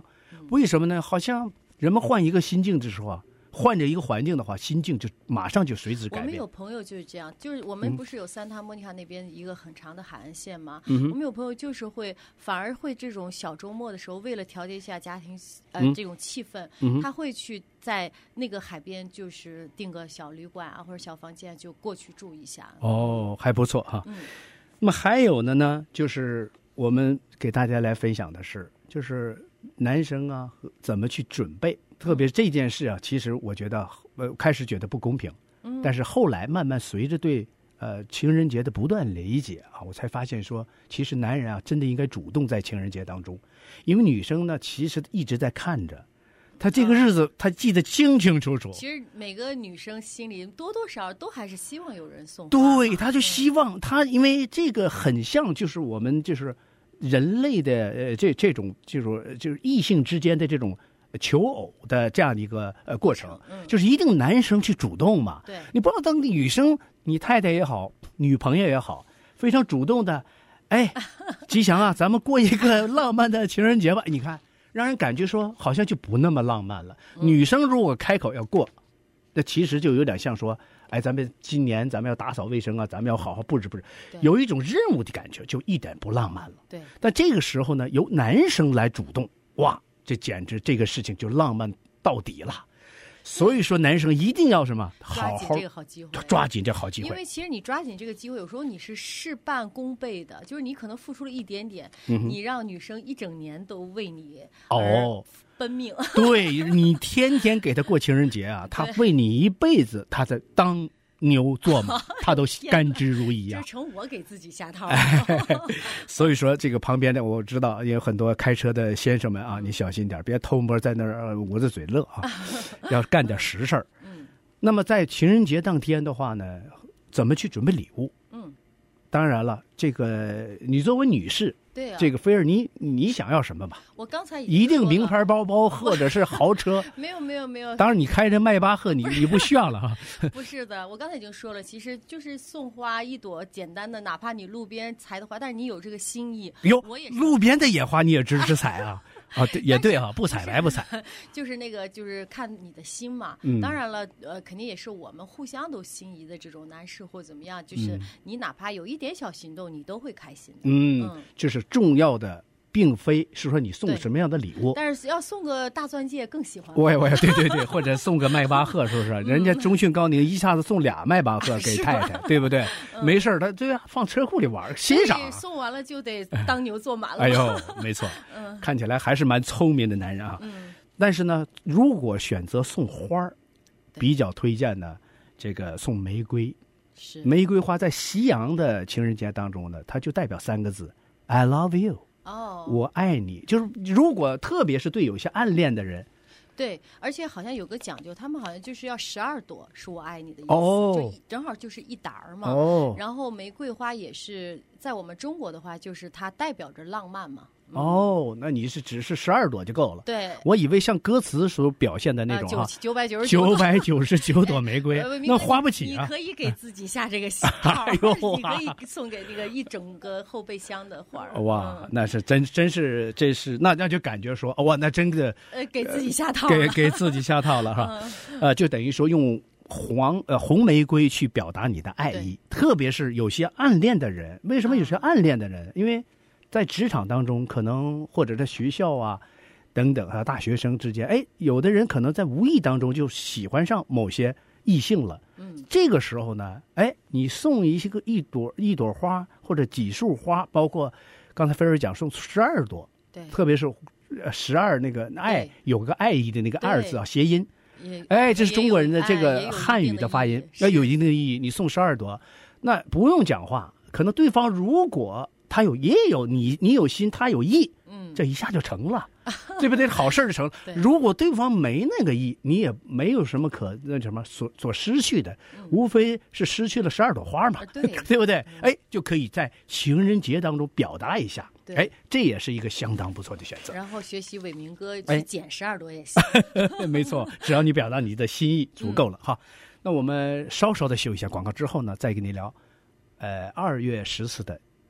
Speaker 1: 为什么呢？好像人们换一个心境的时候啊，换着一个环境的话，心境就马上就随之改变。
Speaker 2: 我们有朋友就是这样，就是我们不是有三塔莫尼卡那边一个很长的海岸线吗？
Speaker 1: 嗯、
Speaker 2: 我们有朋友就是会，反而会这种小周末的时候，为了调节一下家庭呃、
Speaker 1: 嗯、
Speaker 2: 这种气氛、
Speaker 1: 嗯，
Speaker 2: 他会去在那个海边就是订个小旅馆啊或者小房间，就过去住一下。
Speaker 1: 哦，还不错哈。
Speaker 2: 嗯，
Speaker 1: 那么还有的呢，就是我们给大家来分享的是，就是男生啊怎么去准备。特别是这件事啊，其实我觉得，呃，开始觉得不公平，
Speaker 2: 嗯，
Speaker 1: 但是后来慢慢随着对呃情人节的不断理解啊，我才发现说，其实男人啊真的应该主动在情人节当中，因为女生呢其实一直在看着，她这个日子她记得清清楚楚。
Speaker 2: 其实每个女生心里多多少少都还是希望有人送花，
Speaker 1: 对，她就希望她，因为这个很像就是我们就是人类的呃这这种这种就是异性之间的这种。求偶的这样的一个呃过程，
Speaker 2: 嗯、
Speaker 1: 就是一定男生去主动嘛。
Speaker 2: 对，
Speaker 1: 你不能当女生，你太太也好，女朋友也好，非常主动的，哎，吉祥啊，咱们过一个浪漫的情人节吧。你看，让人感觉说好像就不那么浪漫了。嗯、女生如果开口要过，那其实就有点像说，哎，咱们今年咱们要打扫卫生啊，咱们要好好布置布置，有一种任务的感觉，就一点不浪漫了。
Speaker 2: 对，
Speaker 1: 但这个时候呢，由男生来主动，哇！这简直这个事情就浪漫到底了，所以说男生一定要什么好好
Speaker 2: 抓紧这个好机会，
Speaker 1: 抓紧这好机会。
Speaker 2: 因为其实你抓紧这个机会，有时候你是事半功倍的，就是你可能付出了一点点，
Speaker 1: 嗯、
Speaker 2: 你让女生一整年都为你
Speaker 1: 哦
Speaker 2: 奔命。
Speaker 1: 对，你天天给她过情人节啊，她为你一辈子，她在当牛做马，他都甘之如饴啊！
Speaker 2: 这成我给自己下套
Speaker 1: 了。所以说，这个旁边的我知道也有很多开车的先生们啊，你小心点，别偷摸在那儿捂着嘴乐啊，要干点实事儿。
Speaker 2: 嗯。
Speaker 1: 那么在情人节当天的话呢，怎么去准备礼物？
Speaker 2: 嗯。
Speaker 1: 当然了，这个你作为女士。
Speaker 2: 对啊，
Speaker 1: 这个菲儿，你你想要什么吧？
Speaker 2: 我刚才
Speaker 1: 一定名牌包包或者是豪车。
Speaker 2: 没有没有没有。
Speaker 1: 当然，你开着迈巴赫，你你不需要了哈。
Speaker 2: 不是的，我刚才已经说了，其实就是送花一朵简单的，哪怕你路边采的花，但是你有这个心意。
Speaker 1: 哟，
Speaker 2: 我也
Speaker 1: 路边的野花你也支持采啊？啊，对，也对啊，不采白不采。
Speaker 2: 就是那个，就是看你的心嘛。
Speaker 1: 嗯、
Speaker 2: 当然了，呃，肯定也是我们互相都心仪的这种男士或怎么样，就是你哪怕有一点小行动，你都会开心的。
Speaker 1: 嗯，
Speaker 2: 嗯
Speaker 1: 就是重要的。并非是说你送什么样的礼物，
Speaker 2: 但是要送个大钻戒更喜欢。
Speaker 1: 我也我也对对对，或者送个迈巴赫，是不是？嗯、人家中讯高宁一下子送俩迈巴赫给太太，对不对？嗯、没事他对啊，放车库里玩，欣赏。
Speaker 2: 送完了就得当牛做马了。
Speaker 1: 哎呦，没错，
Speaker 2: 嗯、
Speaker 1: 看起来还是蛮聪明的男人啊。
Speaker 2: 嗯、
Speaker 1: 但是呢，如果选择送花比较推荐呢，这个送玫瑰。
Speaker 2: 是
Speaker 1: 玫瑰花在西洋的情人节当中呢，它就代表三个字 ：I love you。
Speaker 2: 哦，
Speaker 1: 我爱你，就是如果特别是对有些暗恋的人，
Speaker 2: 对，而且好像有个讲究，他们好像就是要十二朵是我爱你的意思，
Speaker 1: 哦，
Speaker 2: 就正好就是一沓儿嘛。
Speaker 1: 哦，
Speaker 2: 然后玫瑰花也是在我们中国的话，就是它代表着浪漫嘛。嗯、
Speaker 1: 哦，那你是只是十二朵就够了？
Speaker 2: 对，
Speaker 1: 我以为像歌词所表现的那种哈，
Speaker 2: 九百九十
Speaker 1: 九百九十九朵玫瑰，那花不起
Speaker 2: 啊。你可以给自己下这个套，
Speaker 1: 哎呦
Speaker 2: 你可以送给那个一整个后备箱的花儿。
Speaker 1: 哇，
Speaker 2: 嗯、
Speaker 1: 那是真真是这是那那就感觉说哇，那真的
Speaker 2: 呃给自己下套，
Speaker 1: 给给自己下套了哈。嗯、呃，就等于说用黄呃红玫瑰去表达你的爱意，特别是有些暗恋的人，为什么有些暗恋的人？嗯、因为在职场当中，可能或者在学校啊等等啊，大学生之间，哎，有的人可能在无意当中就喜欢上某些异性了。
Speaker 2: 嗯，这
Speaker 1: 个时候呢，哎，你送一些个一朵一朵花或者几束花，包括刚才菲儿讲送十二朵，
Speaker 2: 对，
Speaker 1: 特别是十二那个爱有个爱意的那个二字啊，谐音。哎，这是中国人的这个汉语的发音，要有一定的意义。你送十二朵，那不用讲话，可能对方如果他有也有你你有心，他有意，
Speaker 2: 嗯，
Speaker 1: 这一下就成了，对不对？好事就成了。如果对方没那个意，你也没有什么可那什么所所失去的，
Speaker 2: 嗯、
Speaker 1: 无非是失去了十二朵花嘛，
Speaker 2: 对
Speaker 1: 对不对？哎，就可以在情人节当中表达一下，哎，这也是一个相当不错的选择。
Speaker 2: 然后学习伟明哥去减十二朵也行，
Speaker 1: 哎、没错，只要你表达你的心意足够了、嗯、哈。那我们稍稍的休一下广告之后呢，再跟你聊，呃，二月十四的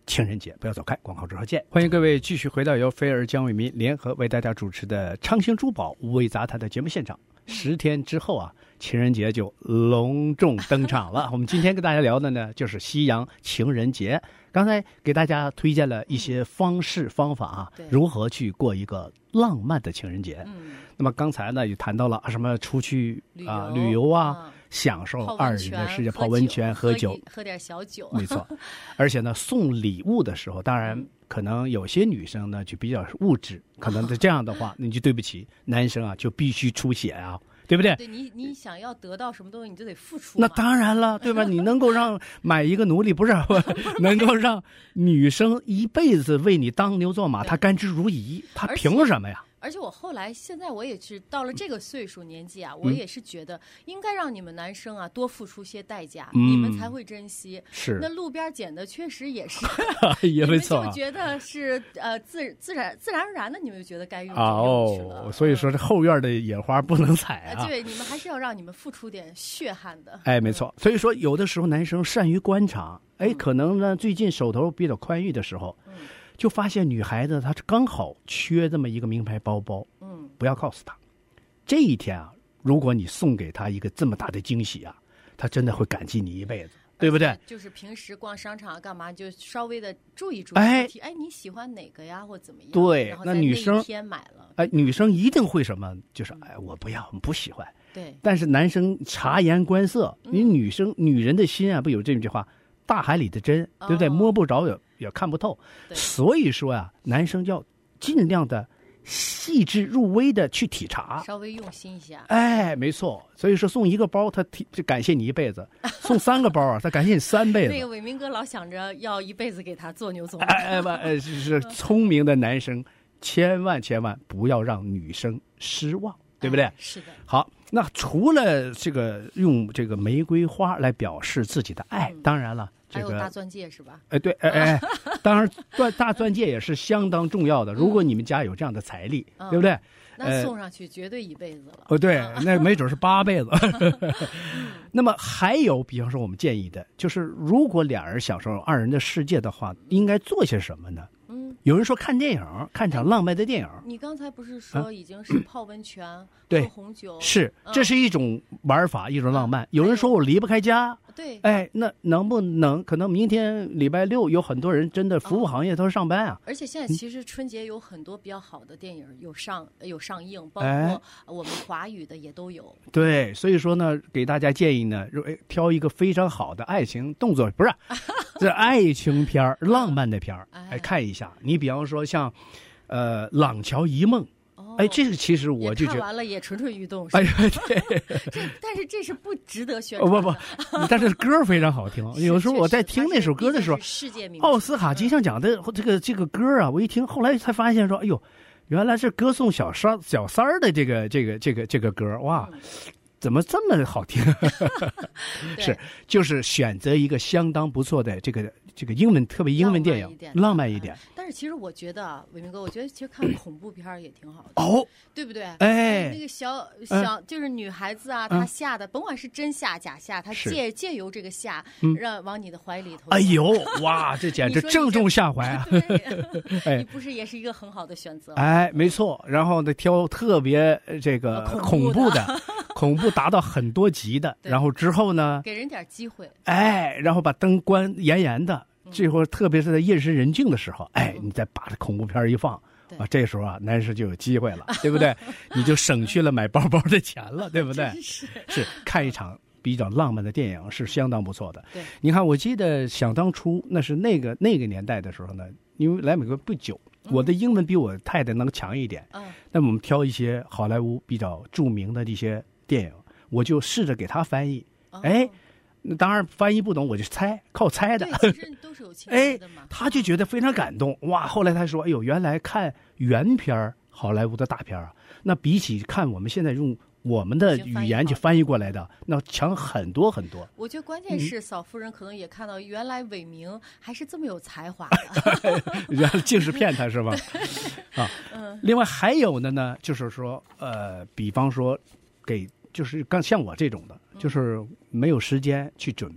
Speaker 1: 情人节。不要走开，广告之后见。欢迎各位继续回到由菲尔江伟民联合为大家主持的昌兴珠宝五味杂谈的节目现场。十天之后啊，情人节就隆重登场了。我们今天跟大家聊的呢，就是西洋情人节。刚才给大家推荐了一些方式方法啊，如何去过一个浪漫的情人节。嗯，那么刚才呢也谈到了什么出去啊旅游, 旅游啊、嗯，享受二人的世界，泡温泉、喝酒、
Speaker 2: 喝, 喝点小酒。
Speaker 1: 没错，而且呢，送礼物的时候，当然可能有些女生呢就比较物质，可能这样的话，你就对不起男生啊，就必须出血啊。对不对？
Speaker 2: 对你，你想要得到什么东西，你就得付出。
Speaker 1: 那当然了，对吧？你能够让买一个奴隶，不是能够让女生一辈子为你当牛做马，她甘之如饴，她凭什么呀？
Speaker 2: 而且我后来现在我也是到了这个岁数年纪啊，我也是觉得应该让你们男生啊多付出些代价，嗯、你们才会珍惜。
Speaker 1: 是
Speaker 2: 那路边捡的确实也是，
Speaker 1: 也没错、啊。
Speaker 2: 你们就觉得是呃自自然自然而然的，你们就觉得该用就
Speaker 1: 用去了。哦，所以说这后院的野花不能采啊。
Speaker 2: 对，你们还是要让你们付出点血汗的。
Speaker 1: 哎，没错。所以说有的时候男生善于观察，哎，可能呢最近手头比较宽裕的时候。嗯，就发现女孩子她刚好缺这么一个名牌包包，嗯，不要告诉她。这一天啊，如果你送给她一个这么大的惊喜啊，她真的会感激你一辈子，对不对？
Speaker 2: 就是平时逛商场干嘛，就稍微的注意注意。
Speaker 1: 哎，
Speaker 2: 哎，你喜欢哪个呀，或怎么样？
Speaker 1: 对，那女生
Speaker 2: 天买了，
Speaker 1: 哎，女生一定会什么？就是哎，我不要，不喜欢。
Speaker 2: 对，
Speaker 1: 但是男生察言观色，你女生、嗯、女人的心啊，不有这句话？大海里的针，对不对？哦、摸不着也也看不透，所以说啊，男生要尽量的细致入微的去体察，
Speaker 2: 稍微用心一下。
Speaker 1: 哎，没错。所以说送一个包，他就感谢你一辈子；送三个包啊，他感谢你三辈子。
Speaker 2: 那个伟民哥老想着要一辈子给他做牛做马。
Speaker 1: 哎哎哎，是是聪明的男生，千万千万不要让女生失望。对不对、
Speaker 2: 哎？是的。
Speaker 1: 好，那除了这个用这个玫瑰花来表示自己的爱，嗯、当然了，这个
Speaker 2: 还有大钻戒是吧？
Speaker 1: 哎，对，哎哎，当然，钻大钻戒也是相当重要的。如果你们家有这样的财力，嗯、对不对？
Speaker 2: 那送上去绝对一辈子了。
Speaker 1: 哦，对，那没准是八辈子。那么还有，比方说我们建议的，就是如果俩人享受二人的世界的话，应该做些什么呢？嗯，有人说看电影，看场浪漫的电影。
Speaker 2: 你刚才不是说已经是泡温泉、啊、喝红酒？
Speaker 1: 是，这是一种玩法，嗯、一种浪漫。有人说我离不开家。
Speaker 2: 对，
Speaker 1: 哎，那能不能？可能明天礼拜六有很多人真的服务行业都是上班啊。
Speaker 2: 哦、而且现在其实春节有很多比较好的电影有上有上映，包括我们华语的也都有。
Speaker 1: 对，所以说呢，给大家建议呢，挑一个非常好的爱情动作，不是，这爱情片儿、浪漫的片儿，哎，看一下。你比方说像，呃，《廊桥遗梦》。哎，这个其实我就觉得
Speaker 2: 看完了也蠢蠢欲动。
Speaker 1: 哎呀，对，
Speaker 2: 这但是这是不值得宣传。
Speaker 1: 不不，但是歌非常好听。有时候我在听那首歌的时候，
Speaker 2: 世界名
Speaker 1: 奥斯卡金像奖的这个这个歌啊，我一听，后来才发现说，哎呦，原来是歌颂小三小三儿的这个这个这个这个歌，哇！嗯，怎么这么好听？是，就是选择一个相当不错的这个这个英文，特别英文电影，浪漫一点。
Speaker 2: 但是其实我觉得啊，伟明哥，我觉得其实看恐怖片也挺好的
Speaker 1: 哦，
Speaker 2: 对不对？
Speaker 1: 哎，
Speaker 2: 那个小小就是女孩子啊，她吓的，甭管是真吓假吓，她借借由这个吓，让往你的怀里头。
Speaker 1: 哎呦，哇，这简直正中下怀啊！
Speaker 2: 你不是也是一个很好的选择？
Speaker 1: 哎，没错。然后呢，挑特别这个恐怖的。恐怖达到很多集的，然后之后呢，
Speaker 2: 给人点机会，
Speaker 1: 哎，然后把灯关严严的，这会儿特别是在夜深人静的时候，哎，你再把这恐怖片一放，啊，这时候啊，男士就有机会了，对不对？你就省去了买包包的钱了，对不对？
Speaker 2: 是
Speaker 1: 是，看一场比较浪漫的电影是相当不错的。
Speaker 2: 对，
Speaker 1: 你看，我记得想当初那是那个那个年代的时候呢，因为来美国不久。我的英文比我太太能强一点，嗯，那么我们挑一些好莱坞比较著名的这些电影，我就试着给他翻译，哦、哎，那当然翻译不懂，我就猜，靠猜的。
Speaker 2: 对，其实都是有情节的嘛。
Speaker 1: 哎，他就觉得非常感动，哇！后来他说：“哎呦，原来看原片好莱坞的大片啊，那比起看我们现在用我们的语言去翻译过来的，那强很多很多。”
Speaker 2: 我觉得关键是嫂夫人可能也看到，原来伟明还是这么有才华的，
Speaker 1: 原来净是骗他是吧？啊，嗯。另外还有的呢，就是说，呃，比方说给。就是刚像我这种的，就是没有时间去准备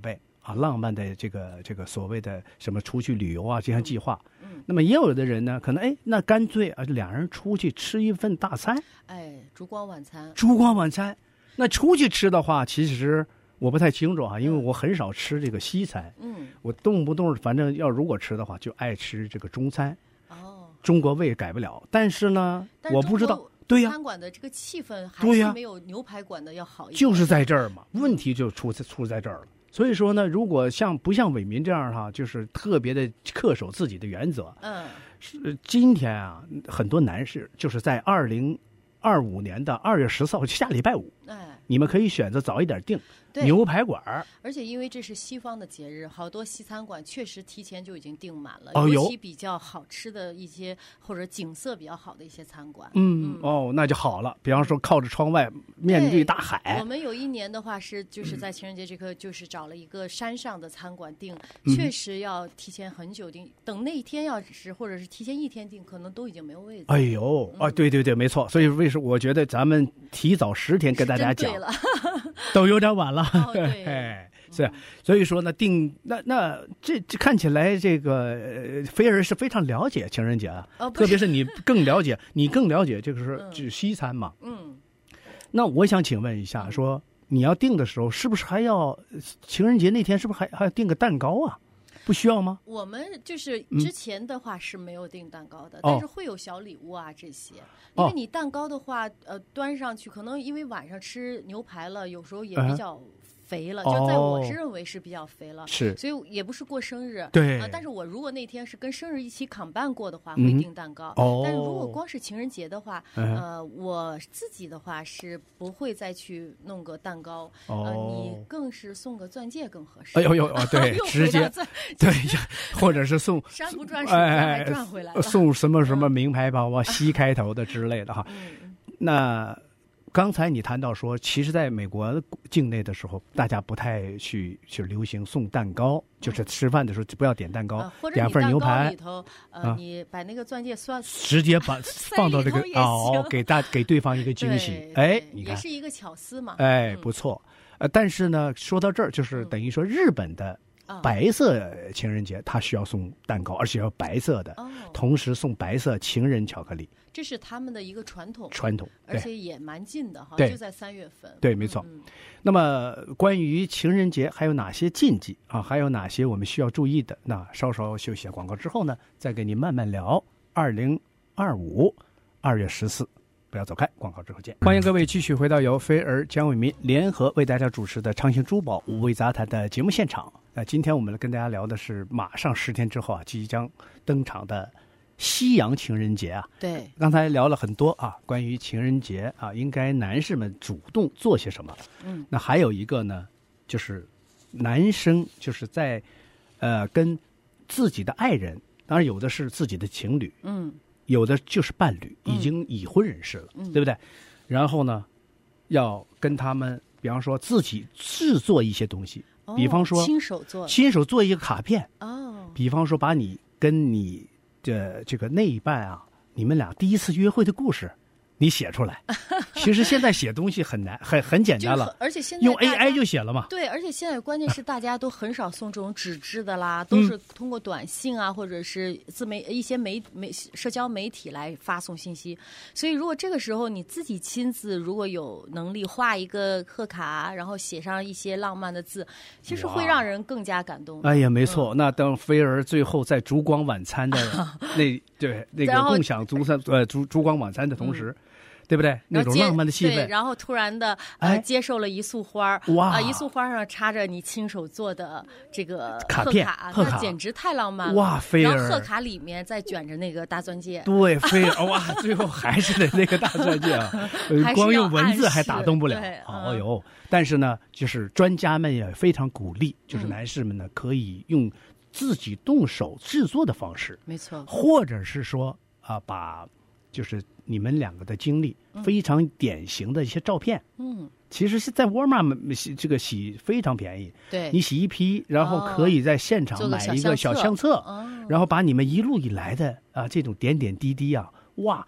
Speaker 1: 啊，浪漫的这个这个所谓的什么出去旅游啊这项计划。
Speaker 2: 嗯，
Speaker 1: 那么也有的人呢，可能哎，那干脆啊，两人出去吃一份大餐，
Speaker 2: 哎，烛光晚餐，
Speaker 1: 烛光晚餐。那出去吃的话，其实我不太清楚啊，因为我很少吃这个西餐。
Speaker 2: 嗯，
Speaker 1: 我动不动反正要如果吃的话，就爱吃这个中餐。
Speaker 2: 哦，
Speaker 1: 中国胃改不了，但是呢，
Speaker 2: 但是
Speaker 1: 我不知道。对呀，
Speaker 2: 餐馆的这个气氛还
Speaker 1: 对呀，
Speaker 2: 是没有牛排馆的要好一点。
Speaker 1: 就是在这儿嘛，问题就出出在这儿了。所以说呢，如果像不像伟民这样哈，就是特别的恪守自己的原则，
Speaker 2: 嗯，
Speaker 1: 是今天啊，很多男士就是在二零二五年的二月十四号下礼拜五，
Speaker 2: 哎，
Speaker 1: 你们可以选择早一点订
Speaker 2: 对
Speaker 1: 牛排馆。
Speaker 2: 而且因为这是西方的节日，好多西餐馆确实提前就已经订满了，
Speaker 1: 哦、
Speaker 2: 尤其比较好吃的一些或者景色比较好的一些餐馆。
Speaker 1: 嗯，嗯哦，那就好了。比方说靠着窗外，面对大海。
Speaker 2: 我们有一年的话是就是在情人节这个，就是找了一个山上的餐馆订，
Speaker 1: 嗯、
Speaker 2: 确实要提前很久订，等那一天要是或者是提前一天订，可能都已经没有位子。
Speaker 1: 哎呦，啊、嗯，对对对，没错。所以为什么我觉得咱们提早十天跟大家讲，都有点晚了。
Speaker 2: 哦、对，
Speaker 1: 哎，是，所以说呢，定那那这这看起来这个呃菲儿是非常了解情人节啊，
Speaker 2: 哦、
Speaker 1: 特别是你更了解，你更了解这个是就是西餐嘛。
Speaker 2: 嗯，
Speaker 1: 那我想请问一下，说你要订的时候，是不是还要情人节那天是不是还还要订个蛋糕啊？不需要吗？
Speaker 2: 我们就是之前的话是没有订蛋糕的，
Speaker 1: 嗯、
Speaker 2: 但是会有小礼物啊这些。因为你蛋糕的话，呃，端上去可能因为晚上吃牛排了，有时候也比较肥了，
Speaker 1: 嗯、
Speaker 2: 就在我是认为是比较肥了，
Speaker 1: 是，
Speaker 2: 所以也不是过生日，
Speaker 1: 对、
Speaker 2: 呃。但是我如果那天是跟生日一起扛办过的话，会订蛋糕。
Speaker 1: 嗯、
Speaker 2: 但是如果光是情人节的话，
Speaker 1: 嗯、
Speaker 2: 呃，我自己的话是不会再去弄个蛋糕，
Speaker 1: 哦、
Speaker 2: 呃，你更是送个钻戒更合适。
Speaker 1: 哎呦呦，哦，对，直接对呀，或者是送
Speaker 2: 山不转水还转回来了，
Speaker 1: 送什么什么名牌包啊，西开头的之类的哈。
Speaker 2: 嗯
Speaker 1: 那刚才你谈到说，其实在美国境内的时候，大家不太去去流行送蛋糕，嗯、就是吃饭的时候就不要点蛋糕，
Speaker 2: 呃、
Speaker 1: 点份牛排
Speaker 2: 里头，呃，
Speaker 1: 啊、
Speaker 2: 你把那个钻戒算
Speaker 1: 直接把放到这个哦，给大给对方一个惊喜，哎，你看
Speaker 2: 也是一个巧思嘛，
Speaker 1: 哎，不错。呃，但是呢，说到这儿，就是等于说日本的白色情人节，它需要送蛋糕，而且要白色的，
Speaker 2: 哦、
Speaker 1: 同时送白色情人巧克力。
Speaker 2: 这是他们的一个传统，
Speaker 1: 传统，
Speaker 2: 而且也蛮近的哈，就在三月份。
Speaker 1: 对，没错。嗯、那么关于情人节还有哪些禁忌啊？还有哪些我们需要注意的？那稍稍休息广告之后呢，再给您慢慢聊。二零二五二月十四，不要走开，广告之后见。欢迎各位继续回到由菲儿、江伟民联合为大家主持的长兴珠宝五味杂谈的节目现场。那今天我们跟大家聊的是马上十天之后啊，即将登场的西洋情人节啊。
Speaker 2: 对，
Speaker 1: 刚才聊了很多啊，关于情人节啊，应该男士们主动做些什么。
Speaker 2: 嗯，
Speaker 1: 那还有一个呢，就是男生就是在呃跟自己的爱人，当然有的是自己的情侣，
Speaker 2: 嗯，
Speaker 1: 有的就是伴侣，已经已婚人士了，
Speaker 2: 嗯、
Speaker 1: 对不对？然后呢，要跟他们，比方说自己制作一些东西，
Speaker 2: 哦、
Speaker 1: 比方说
Speaker 2: 亲手做，
Speaker 1: 亲手做一个卡片，
Speaker 2: 哦，
Speaker 1: 比方说把你跟你的这个那一半啊，你们俩第一次约会的故事，你写出来。其实现在写东西很难，很很简单了，
Speaker 2: 而且现在
Speaker 1: 用 A I 就写了嘛。
Speaker 2: 对，而且现在关键是大家都很少送这种纸质的啦，都是通过短信啊，或者是自媒一些媒媒社交媒体来发送信息。所以如果这个时候你自己亲自如果有能力画一个贺卡，然后写上一些浪漫的字，其实会让人更加感动。
Speaker 1: 哎呀，没错。嗯、那等菲儿最后在烛光晚餐的那对那个共享烛餐呃烛烛光晚餐的同时。嗯，对不对？那种浪漫的气氛，
Speaker 2: 对，然后突然的呃、
Speaker 1: 哎、
Speaker 2: 接受了一束花，
Speaker 1: 哇！
Speaker 2: 啊、呃，一束花上插着你亲手做的这个
Speaker 1: 卡片，
Speaker 2: 贺卡，那简直太浪漫了。
Speaker 1: 哇，菲儿！
Speaker 2: 然后贺卡里面再卷着那个大钻戒，
Speaker 1: 对，菲儿哇，最后还是得那个大钻戒啊，光用文字还打动不了。哦呦、嗯！但是呢，就是专家们也非常鼓励，就是男士们呢、嗯、可以用自己动手制作的方式，
Speaker 2: 没错，
Speaker 1: 或者是说啊、呃，把就是你们两个的经历。非常典型的一些照片，
Speaker 2: 嗯，
Speaker 1: 其实是在沃尔玛洗这个洗非常便宜，
Speaker 2: 对，
Speaker 1: 你洗一批，然后可以在现场买一个小相册，
Speaker 2: 哦、
Speaker 1: 然后把你们一路以来的啊这种点点滴滴啊，哇，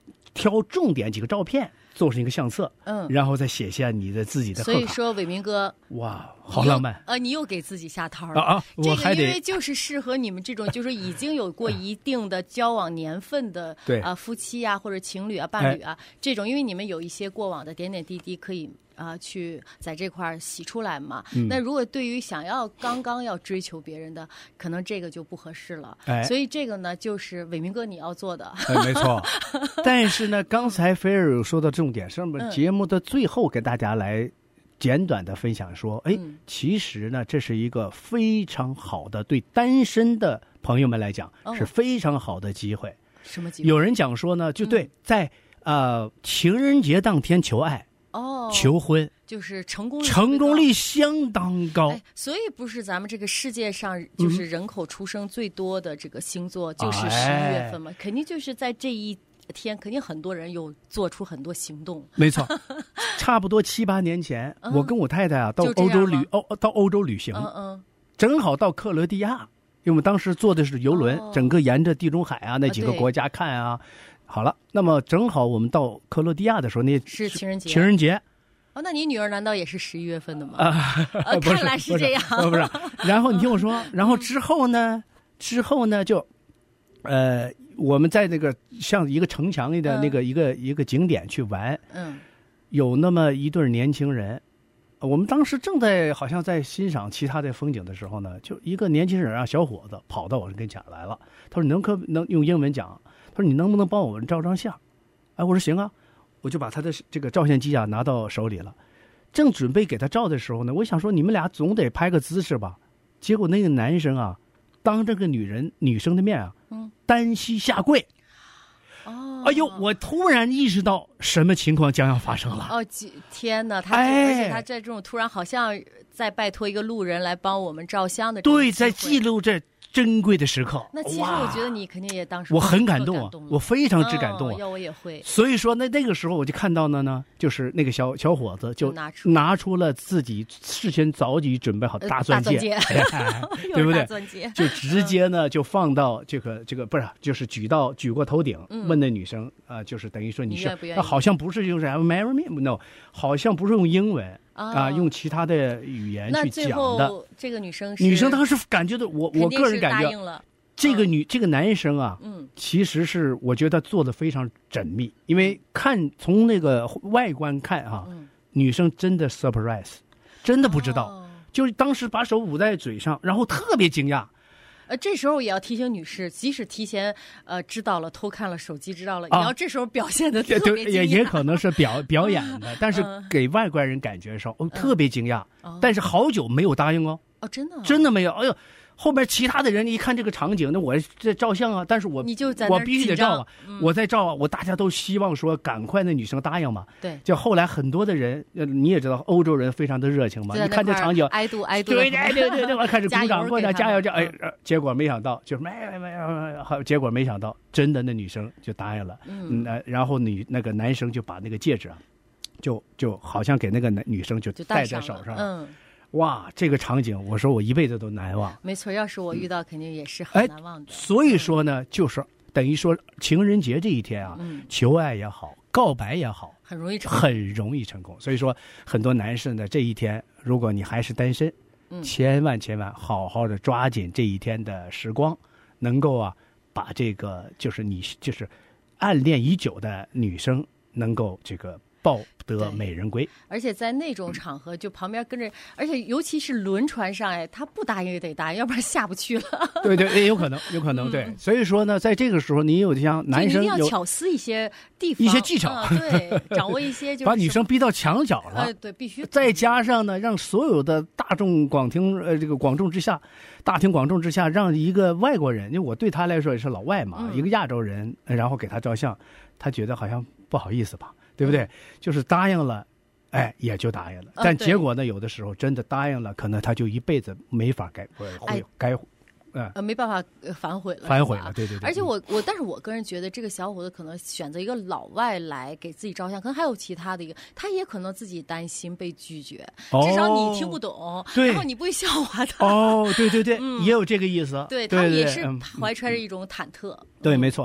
Speaker 1: 挑重点几个照片做成一个相册，
Speaker 2: 嗯，
Speaker 1: 然后再写下你的自己的贺卡。
Speaker 2: 所以说，伟明哥，
Speaker 1: 哇，好浪漫
Speaker 2: 呃，你又给自己下套了
Speaker 1: 啊啊！我还得，
Speaker 2: 这个因为就是适合你们这种，就是已经有过一定的交往年份的
Speaker 1: 对
Speaker 2: 啊、呃、夫妻啊或者情侣啊伴侣啊、哎、这种，因为你们有一些过往的点点滴滴可以。啊、呃，去在这块儿洗出来嘛、嗯。那如果对于想要刚刚要追求别人的，可能这个就不合适了。
Speaker 1: 哎，
Speaker 2: 所以这个呢，就是伟明哥你要做的。
Speaker 1: 哎，没错。但是呢，刚才菲儿有说到重点，是不是节目的最后给大家来简短的分享说，哎、嗯，其实呢，这是一个非常好的对单身的朋友们来讲、哦、是非常好的机会。
Speaker 2: 什么机会？
Speaker 1: 有人讲说呢，就对，嗯、在呃情人节当天求爱。
Speaker 2: 哦，
Speaker 1: 求婚
Speaker 2: 就是成功率
Speaker 1: 成功率相当高、
Speaker 2: 哎，所以不是咱们这个世界上就是人口出生最多的这个星座、嗯、就是十一月份嘛、哎，肯定就是在这一天，肯定很多人有做出很多行动。
Speaker 1: 没错，差不多七八年前，嗯、我跟我太太啊到欧洲旅欧到欧洲旅行，
Speaker 2: 嗯嗯，
Speaker 1: 正好到克罗地亚，因为我们当时坐的是游轮，哦、整个沿着地中海啊那几个国家看啊。好了，那么正好我们到克罗地亚的时候，那
Speaker 2: 是情人节。
Speaker 1: 情人节，
Speaker 2: 哦，那你女儿难道也是十一月份的吗？
Speaker 1: 啊，
Speaker 2: 呃、看来是这样。
Speaker 1: 不是，不是。然后你听我说，然后之后呢？之后呢？就，呃，我们在那个像一个城墙里的那个、嗯、一个一个景点去玩，
Speaker 2: 嗯，
Speaker 1: 有那么一对年轻人，我们当时正在好像在欣赏其他的风景的时候呢，就一个年轻人啊，小伙子跑到我跟前来了，他说：“你能可能用英文讲？”他说：“你能不能帮我们照张相？”哎，我说：“行啊。”我就把他的这个照相机啊拿到手里了，正准备给他照的时候呢，我想说你们俩总得拍个姿势吧。结果那个男生啊，当这个女人女生的面啊，
Speaker 2: 嗯，
Speaker 1: 单膝下跪。
Speaker 2: 哦，
Speaker 1: 哎呦！我突然意识到什么情况将要发生了。
Speaker 2: 哦，天哪！他、哎、而且他在这种突然好像在拜托一个路人来帮我们照相的，
Speaker 1: 对，在记录这珍贵的时刻。
Speaker 2: 那其实我觉得你肯定也当时
Speaker 1: 我很感动啊，我非常之感动啊。
Speaker 2: 要、哦、我也会。
Speaker 1: 所以说，那那个时候我就看到了呢，就是那个小小伙子就
Speaker 2: 拿出
Speaker 1: 拿出了自己事先早已准备好大钻戒，
Speaker 2: 呃、大钻
Speaker 1: 戒对不对？
Speaker 2: 钻戒
Speaker 1: 就直接呢、嗯、就放到这个这个不是，就是举到举过头顶，
Speaker 2: 嗯、
Speaker 1: 问那女生啊、呃，就是等于说你是，
Speaker 2: 你愿不愿意？
Speaker 1: 好像不是就是 marry me no， 好像不是用英文。啊、呃，用其他的语言去讲的。
Speaker 2: 这个女生是，
Speaker 1: 女生当时感觉到我，我个人感觉，这个女、
Speaker 2: 嗯、
Speaker 1: 这个男生啊，
Speaker 2: 嗯，
Speaker 1: 其实是我觉得做的非常缜密，因为看从那个外观看啊，
Speaker 2: 嗯、
Speaker 1: 女生真的 surprise， 真的不知道，
Speaker 2: 哦、
Speaker 1: 就是当时把手捂在嘴上，然后特别惊讶。
Speaker 2: 呃，这时候也要提醒女士，即使提前呃知道了、偷看了手机，知道了，也要这时候表现的特别惊讶。
Speaker 1: 也也可能是表表演的，但是给外观人感觉上、嗯、哦特别惊讶、嗯，但是好久没有答应哦。
Speaker 2: 哦，真的、哦，
Speaker 1: 真的没有。哎呦，后边其他的人一看这个场景，那我这照相啊，但是我
Speaker 2: 你就在那
Speaker 1: 我必须得照啊、
Speaker 2: 嗯，
Speaker 1: 我在照啊，我大家都希望说赶快那女生答应嘛。
Speaker 2: 对，
Speaker 1: 就后来很多的人，你也知道欧洲人非常的热情嘛，你看这场景，
Speaker 2: 挨度挨度，
Speaker 1: 对对对对对，我开始鼓掌或者加油加哎、呃，结果没想到就是没没没，结果没想到真的那女生就答应了，
Speaker 2: 嗯，
Speaker 1: 呃、然后女那个男生就把那个戒指啊，就就好像给那个男女生就戴在手上，
Speaker 2: 嗯。
Speaker 1: 哇，这个场景，我说我一辈子都难忘。
Speaker 2: 没错，要是我遇到，肯定也是很难忘的。
Speaker 1: 哎、所以说呢，就是等于说情人节这一天啊，
Speaker 2: 嗯、
Speaker 1: 求爱也好，告白也好，
Speaker 2: 很容易成功，
Speaker 1: 很容易成功。所以说，很多男士呢，这一天，如果你还是单身，
Speaker 2: 嗯、
Speaker 1: 千万千万好好的抓紧这一天的时光，能够啊，把这个就是你就是暗恋已久的女生，能够这个。抱得美人归，
Speaker 2: 而且在那种场合，就旁边跟着，而且尤其是轮船上，哎，他不答应也得答应，要不然下不去了。
Speaker 1: 对对，也有可能，有可能、嗯、对。所以说呢，在这个时候，你有像男生有
Speaker 2: 一定要巧思一些地方，
Speaker 1: 一些技巧，
Speaker 2: 嗯、对，掌握一些就是
Speaker 1: 把女生逼到墙角了。
Speaker 2: 呃、对，必须。
Speaker 1: 再加上呢，让所有的大众广听呃这个广众之下，大庭广众之下，让一个外国人，因为我对他来说也是老外嘛，
Speaker 2: 嗯、
Speaker 1: 一个亚洲人，然后给他照相，他觉得好像不好意思吧。对不对？就是答应了，哎，也就答应了。但结果呢，有的时候真的答应了，可能他就一辈子没法改，会改，
Speaker 2: 呃，呃，没办法反悔了，
Speaker 1: 反悔了，对对对。
Speaker 2: 而且我我，但是我个人觉得，这个小伙子可能选择一个老外来给自己照相，可能还有其他的一个，他也可能自己担心被拒绝，
Speaker 1: 哦、
Speaker 2: 至少你听不懂，
Speaker 1: 对，
Speaker 2: 然后你不会笑话他。
Speaker 1: 哦，对对对，
Speaker 2: 嗯、
Speaker 1: 也有这个意思。
Speaker 2: 对，
Speaker 1: 对对
Speaker 2: 他也是怀揣着一种忐忑。
Speaker 1: 嗯、对，没错。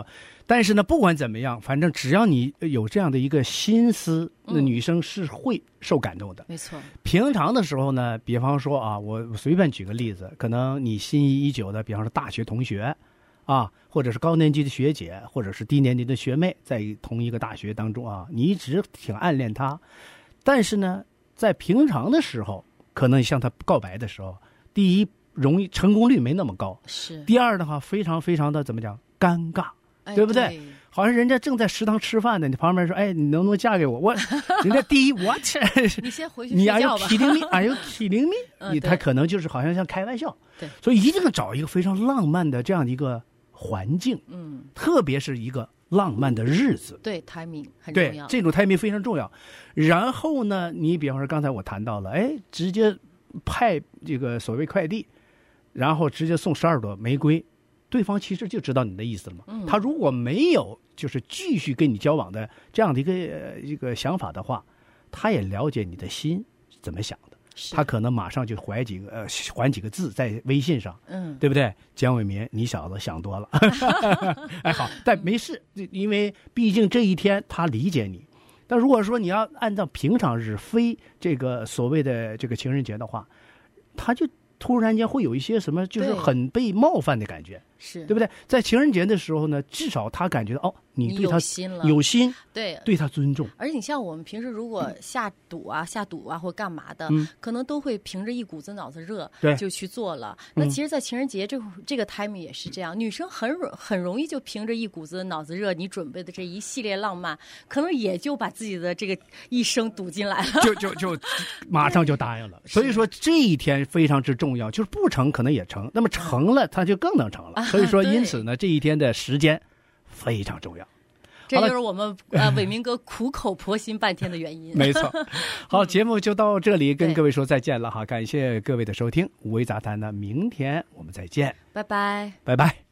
Speaker 1: 但是呢，不管怎么样，反正只要你有这样的一个心思，那女生是会受感动的。
Speaker 2: 没错。
Speaker 1: 平常的时候呢，比方说啊，我随便举个例子，可能你心仪已久的，比方说大学同学啊，或者是高年级的学姐，或者是低年级的学妹，在同一个大学当中啊，你一直挺暗恋她，但是呢，在平常的时候，可能向她告白的时候，第一，容易成功率没那么高；
Speaker 2: 是。
Speaker 1: 第二的话，非常非常的怎么讲，尴尬。对不对？
Speaker 2: 对，
Speaker 1: 好像人家正在食堂吃饭呢，你旁边说：“哎，你能不能嫁给我？”我，人家第一，我去，
Speaker 2: 你先回去
Speaker 1: 你
Speaker 2: 睡觉吧。
Speaker 1: 你 kidding me？Are you kidding me？
Speaker 2: 嗯、
Speaker 1: 你他可能就是好像像开玩笑。
Speaker 2: 对，
Speaker 1: 所以一定要找一个非常浪漫的这样的一个环境，
Speaker 2: 嗯，
Speaker 1: 特别是一个浪漫的日子。
Speaker 2: 对 ，timing 很重要。
Speaker 1: 对，这种 timing 非常重要。然后呢，你比方说刚才我谈到了，哎，直接派这个所谓快递，然后直接送十二朵玫瑰。对方其实就知道你的意思了嘛。
Speaker 2: 嗯、
Speaker 1: 他如果没有就是继续跟你交往的这样的一个、呃、一个想法的话，他也了解你的心怎么想的。他可能马上就怀几个呃还几个字在微信上，
Speaker 2: 嗯，
Speaker 1: 对不对？姜伟民，你小子想多了。哎，好，但没事，因为毕竟这一天他理解你。但如果说你要按照平常日，非这个所谓的这个情人节的话，他就突然间会有一些什么，就是很被冒犯的感觉，
Speaker 2: 是
Speaker 1: 对不对？在情人节的时候呢，至少他感觉到哦，你对他
Speaker 2: 有心了，
Speaker 1: 有心，
Speaker 2: 对，
Speaker 1: 对他尊重。
Speaker 2: 而且你像我们平时如果下赌啊、下赌啊或干嘛的，
Speaker 1: 嗯、
Speaker 2: 可能都会凭着一股子脑子热就去做了。
Speaker 1: 那
Speaker 2: 其实，在情人节这这个 timing 也是这样，女生很很容易就凭着一股子脑子热，你准备的这一系列浪漫，可能也就把自己的这个一生赌进来了，
Speaker 1: 就就就马上就答应了。所以说这一天非常之重要，就是不成可能也成，那么成了它就更能成了。所以说，因此呢，这一天的时间非常重要。
Speaker 2: 这就是我们呃伟民哥苦口婆心半天的原因。
Speaker 1: 没错。好，节目就到这里，跟各位说再见了哈，感谢各位的收听，五味杂谈呢，明天我们再见，
Speaker 2: 拜拜，
Speaker 1: 拜拜。